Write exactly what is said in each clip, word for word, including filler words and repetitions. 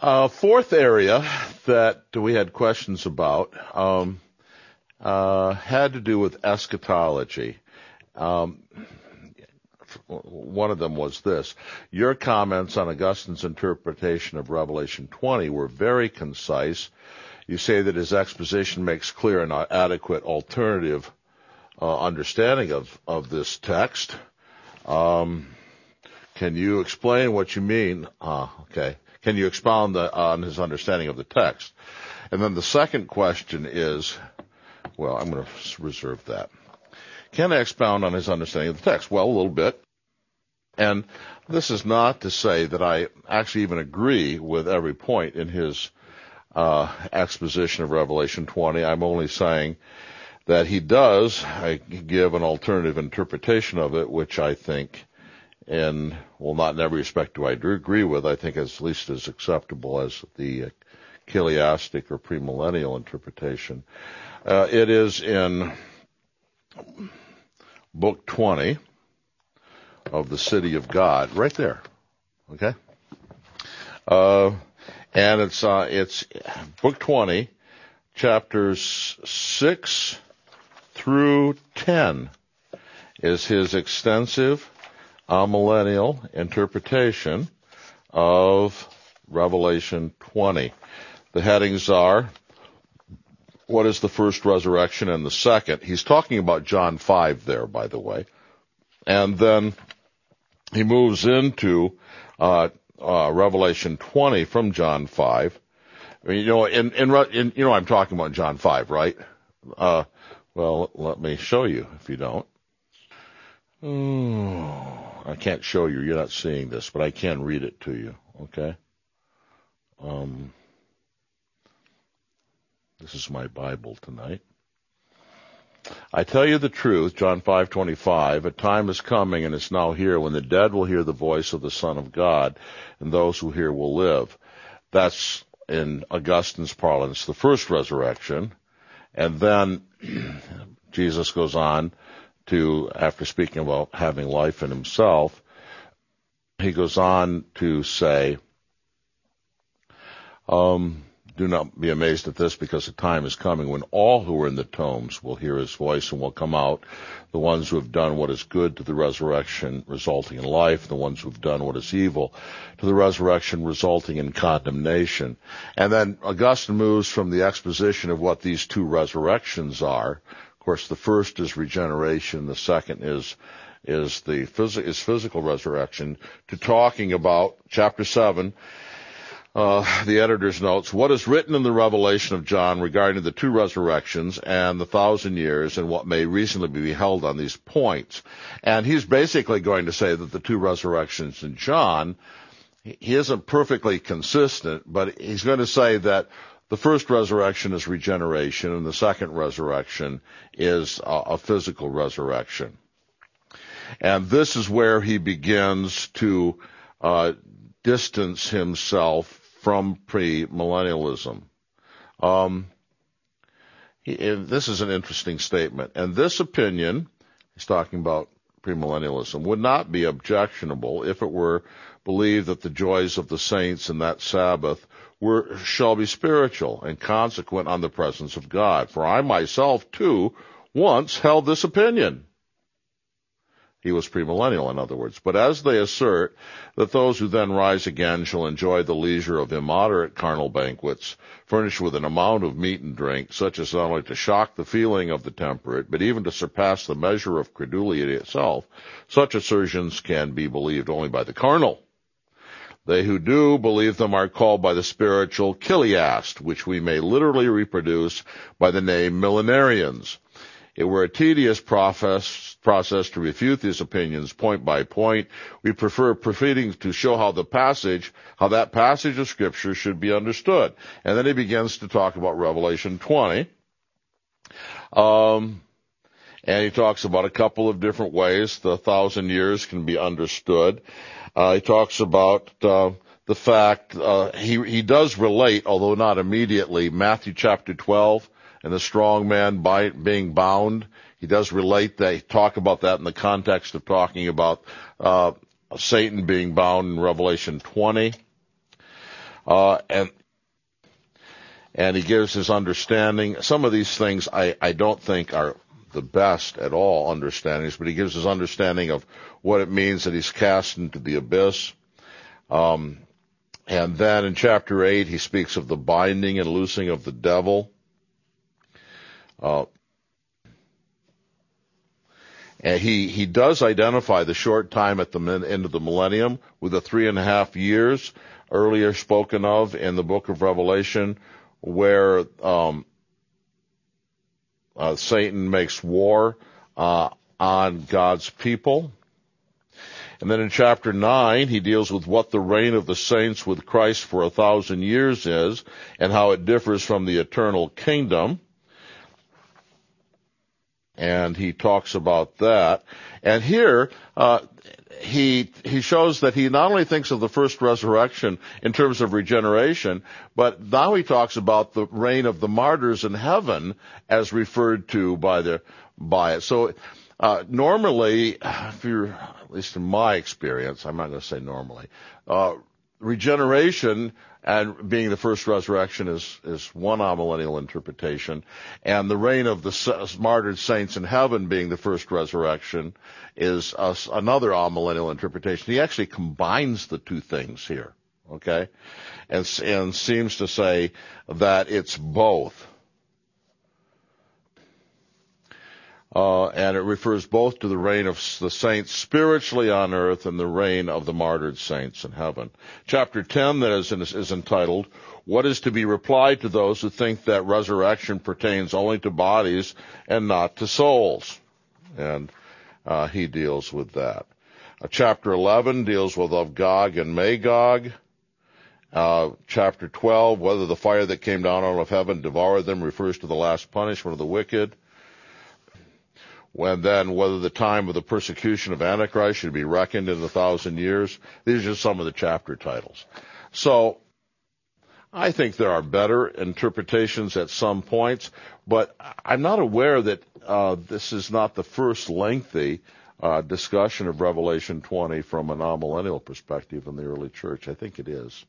Uh, fourth area that we had questions about um, uh, had to do with eschatology. Um, one of them was this. Your comments on Augustine's interpretation of Revelation twenty were very concise. You say that his exposition makes clear an adequate alternative uh, understanding of, of this text. Um, can you explain what you mean? Uh, okay. Can you expound the, on his understanding of the text? And then the second question is, well, I'm going to reserve that. Can I expound on his understanding of the text? Well, a little bit. And this is not to say that I actually even agree with every point in his uh, exposition of Revelation twenty. I'm only saying that he does I give an alternative interpretation of it, which I think, and well, not in every respect do I agree with, I think is at least as acceptable as the chiliastic or premillennial interpretation. Uh, it is in Book twenty of the City of God, right there. Okay, uh, and it's uh, it's Book twenty, chapters six through ten is his extensive amillennial interpretation of Revelation twenty. The headings are, what is the first resurrection and the second? He's talking about John five there, by the way. And then he moves into uh, uh, Revelation twenty from John five. I mean, you know, in, in, in you know, I'm talking about John five, right? Uh, well, let me show you if you don't. Oh, I can't show you. You're not seeing this, but I can read it to you. Okay. Um. This is my Bible tonight. I tell you the truth, John five twenty-five, a time is coming and is now here when the dead will hear the voice of the Son of God, and those who hear will live. That's, in Augustine's parlance, the first resurrection. And then Jesus goes on to, after speaking about having life in himself, he goes on to say, um, do not be amazed at this, because the time is coming when all who are in the tombs will hear his voice and will come out, the ones who have done what is good to the resurrection resulting in life, the ones who have done what is evil to the resurrection resulting in condemnation. And then Augustine moves from the exposition of what these two resurrections are. Of course, the first is regeneration, the second is is the phys- is physical resurrection, to talking about chapter seven. Uh, the editor's notes, what is written in the Revelation of John regarding the two resurrections and the thousand years and what may reasonably be held on these points. And he's basically going to say that the two resurrections in John, he isn't perfectly consistent, but he's going to say that the first resurrection is regeneration and the second resurrection is a, a physical resurrection. And this is where he begins to uh, distance himself from premillennialism. Um, he, this is an interesting statement. And this opinion, he's talking about premillennialism, would not be objectionable if it were believed that the joys of the saints in that Sabbath were shall be spiritual and consequent on the presence of God. For I myself, too, once held this opinion. He was premillennial, in other words. But as they assert that those who then rise again shall enjoy the leisure of immoderate carnal banquets, furnished with an amount of meat and drink, such as not only to shock the feeling of the temperate, but even to surpass the measure of credulity itself, such assertions can be believed only by the carnal. They who do believe them are called by the spiritual chiliast, which we may literally reproduce by the name millenarians. It were a tedious process, process to refute these opinions point by point. We prefer proceeding to show how the passage, how that passage of Scripture should be understood. And then he begins to talk about Revelation twenty. Um, and he talks about a couple of different ways the thousand years can be understood. Uh, he talks about uh, the fact, uh, he, he does relate, although not immediately, Matthew chapter twelve, and the strong man by, being bound. He does relate that, talk about that in the context of talking about uh, Satan being bound in Revelation twenty. Uh, and and he gives his understanding. Some of these things I, I don't think are the best at all understandings, but he gives his understanding of what it means that he's cast into the abyss. Um, and then in chapter eight, he speaks of the binding and loosing of the devil. Uh, and he, he does identify the short time at the end of the millennium with the three and a half years earlier spoken of in the book of Revelation, where um, uh, Satan makes war uh, on God's people. And then in chapter nine, he deals with what the reign of the saints with Christ for a thousand years is and how it differs from the eternal kingdom. And he talks about that. And here, uh, he, he shows that he not only thinks of the first resurrection in terms of regeneration, but now he talks about the reign of the martyrs in heaven as referred to by the, by it. So, uh, normally, if you're, at least in my experience, I'm not going to say normally, uh, regeneration and being the first resurrection is, is one amillennial interpretation, and the reign of the martyred saints in heaven being the first resurrection is a, another amillennial interpretation. He actually combines the two things here, okay, and, and seems to say that it's both. Uh, and it refers both to the reign of the saints spiritually on earth and the reign of the martyred saints in heaven. Chapter ten that is, is entitled, What is to be replied to those who think that resurrection pertains only to bodies and not to souls? And uh, he deals with that. Uh, chapter eleven deals with of Gog and Magog. Uh, chapter twelve, whether the fire that came down out of heaven devoured them, refers to the last punishment of the wicked. When then, whether the time of the persecution of Antichrist should be reckoned in a thousand years. These are some of the chapter titles. So, I think there are better interpretations at some points, but I'm not aware that uh, this is not the first lengthy uh, discussion of Revelation twenty from an amillennial perspective in the early church. I think it is.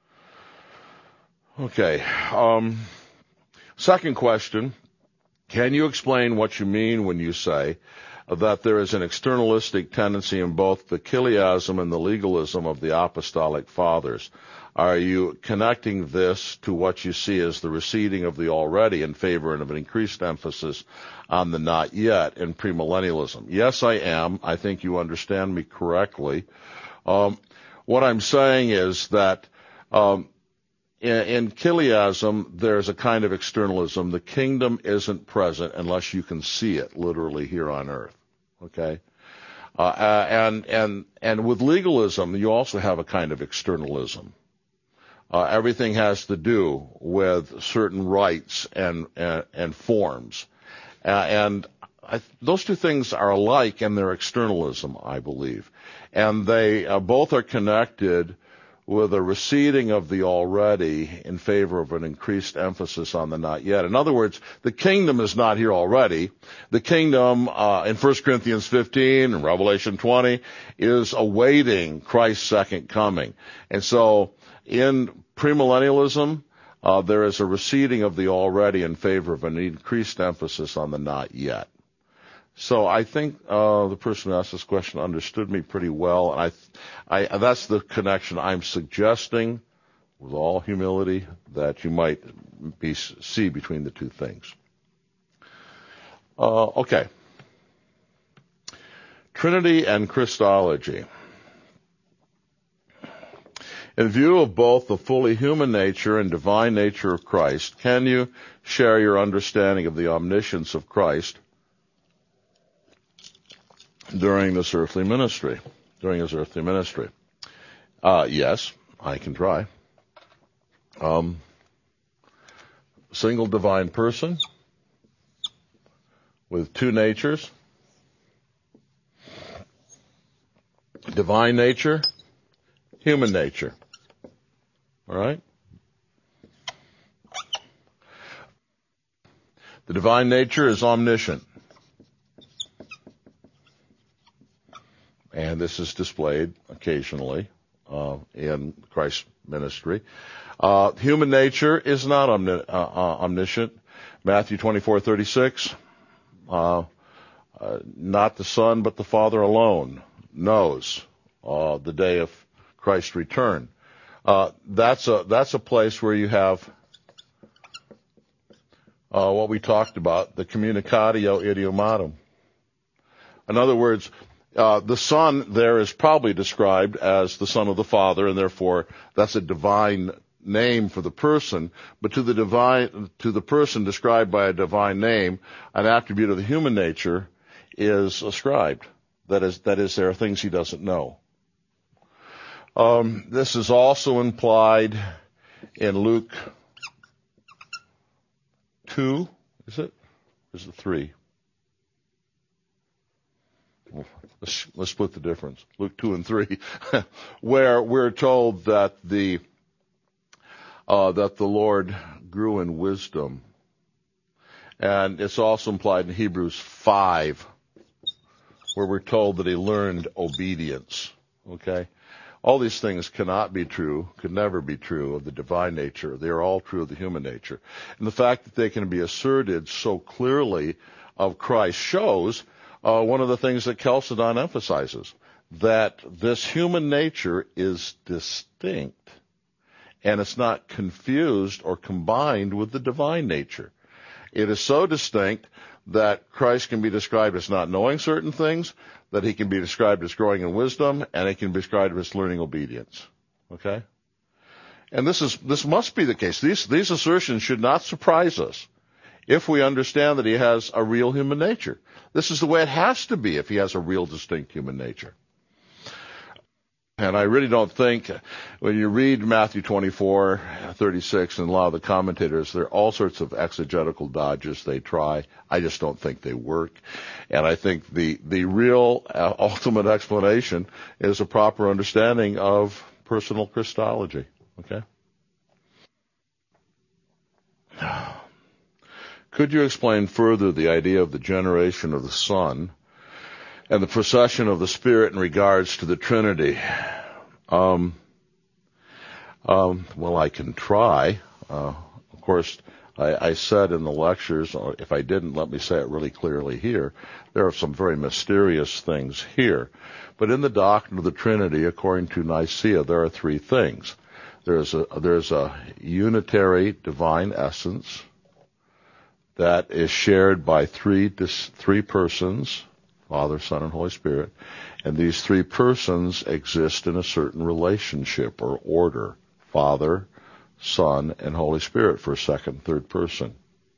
Okay. Um, second question. Can you explain what you mean when you say that there is an externalistic tendency in both the chiliasm and the legalism of the apostolic fathers? Are you connecting this to what you see as the receding of the already in favor of an increased emphasis on the not yet in premillennialism? Yes, I am. I think you understand me correctly. Um, what I'm saying is that um, In, in chiliasm, there's a kind of externalism. The kingdom isn't present unless you can see it literally here on earth. Okay? Uh, and, and, and with legalism, you also have a kind of externalism. Uh, everything has to do with certain rites and, and, and forms. Uh, and I, those two things are alike in their externalism, I believe. And they uh, both are connected with a receding of the already in favor of an increased emphasis on the not yet. In other words, the kingdom is not here already. The kingdom, uh, in First Corinthians fifteen and Revelation twenty is awaiting Christ's second coming. And so in premillennialism, uh, there is a receding of the already in favor of an increased emphasis on the not yet. So I think uh, the person who asked this question understood me pretty well, and I, I, that's the connection I'm suggesting, with all humility, that you might be, see between the two things. Uh, okay. Trinity and Christology. In view of both the fully human nature and divine nature of Christ, can you share your understanding of the omniscience of Christ during this earthly ministry, during his earthly ministry? Uh, yes, I can try. Um, single divine person with two natures. Divine nature, human nature. All right? The divine nature is omniscient. And this is displayed occasionally uh, in Christ's ministry. Uh, human nature is not omni- uh, uh, omniscient. Matthew twenty-four thirty-six, uh, uh, not the Son but the Father alone knows uh, the day of Christ's return. Uh, that's a that's a place where you have uh, what we talked about, the communicatio idiomatum. In other words, uh, the Son there is probably described as the Son of the Father, and therefore that's a divine name for the person. But to the divine, to the person described by a divine name, an attribute of the human nature is ascribed. That is, that is, there are things he doesn't know. Um, this is also implied in Luke two, is it? Or is it three? Let's, let's split the difference. Luke two and three, where we're told that the uh, that the Lord grew in wisdom, and it's also implied in Hebrews five, where we're told that he learned obedience. Okay, all these things cannot be true, could never be true of the divine nature. They are all true of the human nature, and the fact that they can be asserted so clearly of Christ shows. Uh, one of the things that Chalcedon emphasizes, that this human nature is distinct, and it's not confused or combined with the divine nature. It is so distinct that Christ can be described as not knowing certain things, that he can be described as growing in wisdom, and he can be described as learning obedience. Okay? And this is this must be the case. These these assertions should not surprise us if we understand that he has a real human nature. This is the way it has to be if he has a real distinct human nature. And I really don't think, when you read Matthew twenty-four thirty-six and a lot of the commentators, there are all sorts of exegetical dodges they try. I just don't think they work. And I think the, the real uh, ultimate explanation is a proper understanding of personal Christology. Okay? Could you explain further the idea of the generation of the Son and the procession of the Spirit in regards to the Trinity? Um, um, well, I can try. Uh, of course, I, I said in the lectures, or if I didn't, let me say it really clearly here, there are some very mysterious things here. But in the doctrine of the Trinity, according to Nicaea, there are three things. There's a, there's a unitary divine essence that is shared by three three persons, Father, Son, and Holy Spirit, and these three persons exist in a certain relationship or order, Father, Son, and Holy Spirit, for a second, third person.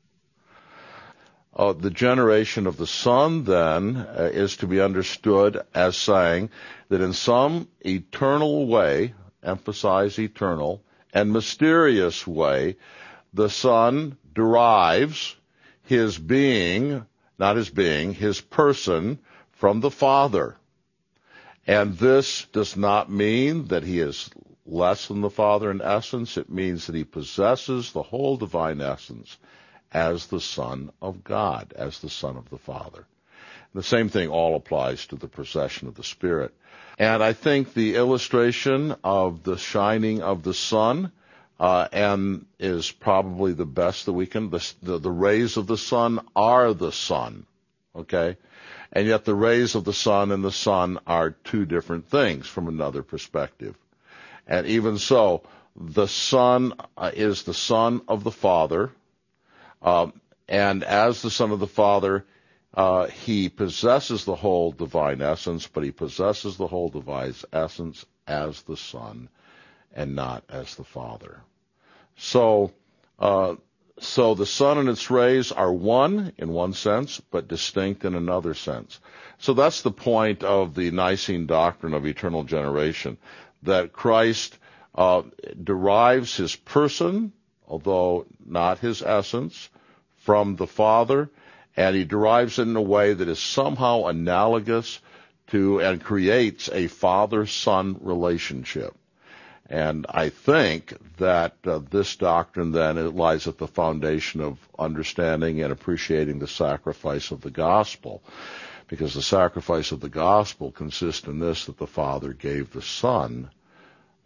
Uh, the generation of the Son, then, uh, is to be understood as saying that in some eternal way, emphasize eternal, and mysterious way, the Son derives his being, not his being, his person from the Father. And this does not mean that he is less than the Father in essence. It means that he possesses the whole divine essence as the Son of God, as the Son of the Father. The same thing all applies to the procession of the Spirit. And I think the illustration of the shining of the sun Uh, and is probably the best that we can. The, the, the rays of the sun are the sun, okay? And yet the rays of the sun and the sun are two different things from another perspective. And even so, the Son uh, is the Son of the Father, um, and as the Son of the Father, uh, he possesses the whole divine essence, but he possesses the whole divine essence as the Son and not as the Father. So, uh, so the sun and its rays are one in one sense, but distinct in another sense. So that's the point of the Nicene doctrine of eternal generation, that Christ uh, derives his person, although not his essence, from the Father, and he derives it in a way that is somehow analogous to and creates a father-son relationship. And I think that uh, this doctrine then it lies at the foundation of understanding and appreciating the sacrifice of the gospel, because the sacrifice of the gospel consists in this, that the Father gave the Son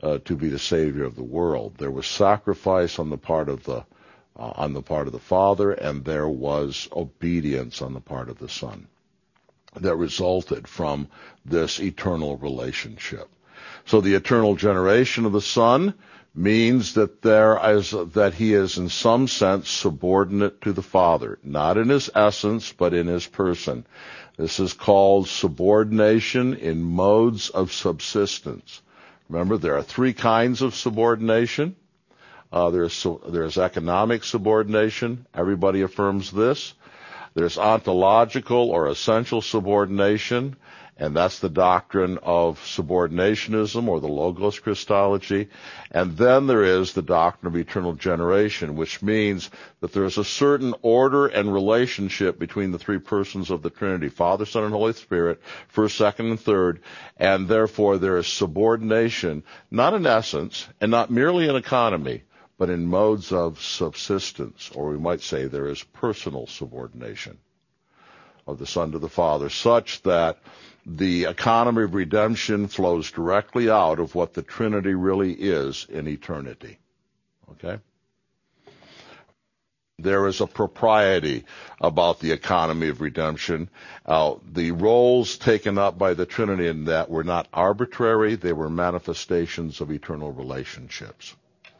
uh, to be the Savior of the world. There was sacrifice on the part of the uh, on the part of the Father, and there was obedience on the part of the Son that resulted from this eternal relationship. So the eternal generation of the Son means that there is that he is in some sense subordinate to the Father, not in his essence, but in his person. This is called subordination in modes of subsistence. Remember, there are three kinds of subordination. Uh, there's there's economic subordination. Everybody affirms this. There's ontological or essential subordination, and that's the doctrine of subordinationism or the Logos Christology. And then there is the doctrine of eternal generation, which means that there's a certain order and relationship between the three persons of the Trinity, Father, Son, and Holy Spirit, first, second, and third, and therefore there is subordination, not in essence, and not merely in economy, but in modes of subsistence, or we might say there is personal subordination of the Son to the Father, such that the economy of redemption flows directly out of what the Trinity really is in eternity. Okay? There is a propriety about the economy of redemption. Uh, the roles taken up by the Trinity in that were not arbitrary, they were manifestations of eternal relationships.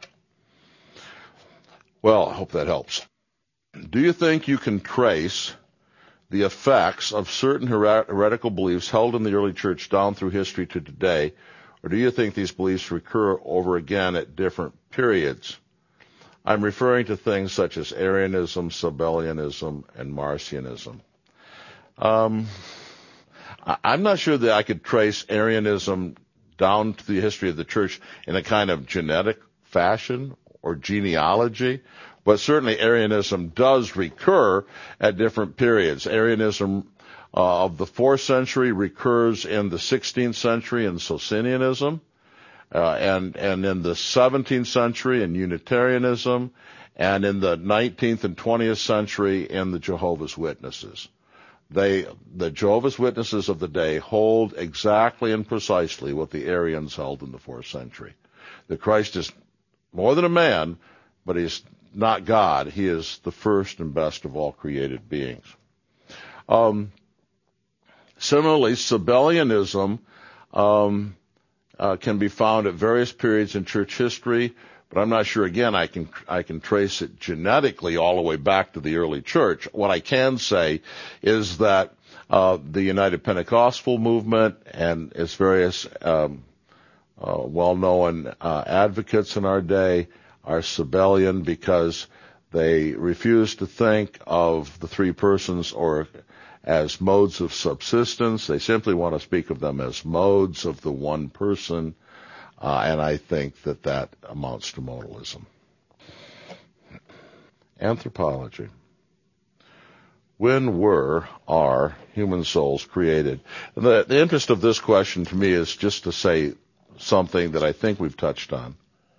Well, I hope that helps. Do you think you can trace the effects of certain her- heretical beliefs held in the early church down through history to today, or do you think these beliefs recur over again at different periods? I'm referring to things such as Arianism, Sabellianism, and Marcionism. Um, I- I'm not sure that I could trace Arianism down to the history of the church in a kind of genetic fashion or genealogy, but certainly Arianism does recur at different periods. Arianism uh, of the fourth century recurs in the sixteenth century in Socinianism, uh, and, and in the seventeenth century in Unitarianism, and in the nineteenth and twentieth century in the Jehovah's Witnesses. They, the Jehovah's Witnesses of the day hold exactly and precisely what the Arians held in the fourth century. That Christ is more than a man, but he's not God. He is the first and best of all created beings. Um, similarly, Sabellianism um, uh, can be found at various periods in church history, but I'm not sure, again, I can I can trace it genetically all the way back to the early church. What I can say is that uh, the United Pentecostal movement and its various um, uh, well-known uh, advocates in our day are Sabellian because they refuse to think of the three persons or as modes of subsistence. They simply want to speak of them as modes of the one person, uh, and I think that that amounts to modalism. Anthropology. When were, are human souls created? The, the interest of this question to me is just to say something that I think we've touched on.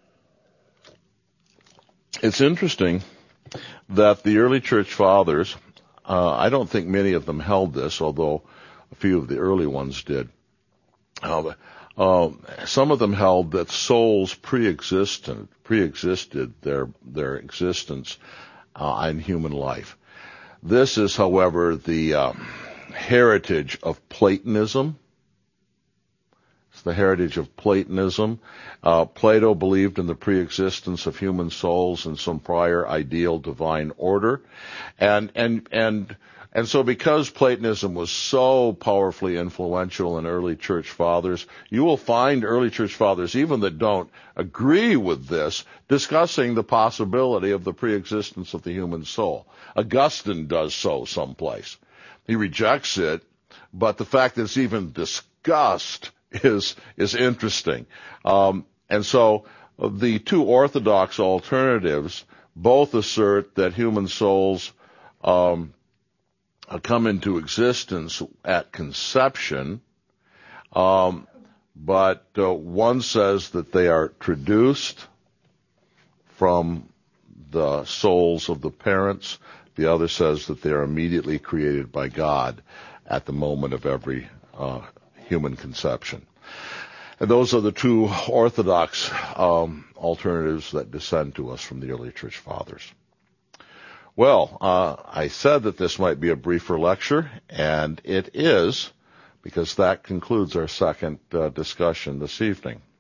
It's interesting that the early church fathers, uh, I don't think many of them held this, although a few of the early ones did. Uh, uh, some of them held that souls pre-existed, pre-existed their their existence uh, in human life. This is, however, the uh, heritage of Platonism. It's the heritage of Platonism. Uh, Plato believed in the pre-existence of human souls in some prior ideal divine order. And, and, and, and so because Platonism was so powerfully influential in early church fathers, you will find early church fathers, even that don't agree with this, discussing the possibility of the pre-existence of the human soul. Augustine does so someplace. He rejects it, but the fact that it's even discussed is is interesting. Um, and so uh, the two orthodox alternatives both assert that human souls um, come into existence at conception, um, but uh, one says that they are traduced from the souls of the parents. The other says that they are immediately created by God at the moment of every uh, human conception. And those are the two orthodox um, alternatives that descend to us from the early church fathers. Well, uh, I said that this might be a briefer lecture, and it is, because that concludes our second uh, discussion this evening.